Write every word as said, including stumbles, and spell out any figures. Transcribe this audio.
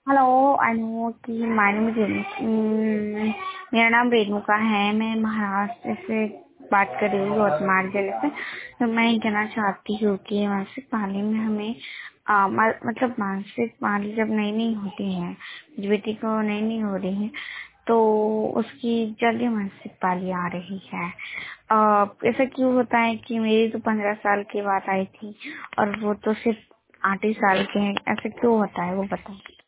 Hello. I know कि my name is Renu- मेरा नाम रेणुका है। मैं महाराष्ट्र से बात कर रही हूँ, यवतमाल जिले से। तो मैं ये कहना चाहती हूँ कि मासिक पाली में हमें आ, म- मतलब मासिक पाली जब नई नई होती है, मेरी बेटी को नई नई हो रही है, तो उसकी जल्दी मासिक पाली आ रही है। आ, ऐसा क्यों होता है कि मेरी तो पंद्रह साल की बात आई थी और वो तो सिर्फ आठ ही साल के हैं? ऐसा क्यों होता है वो बताओ।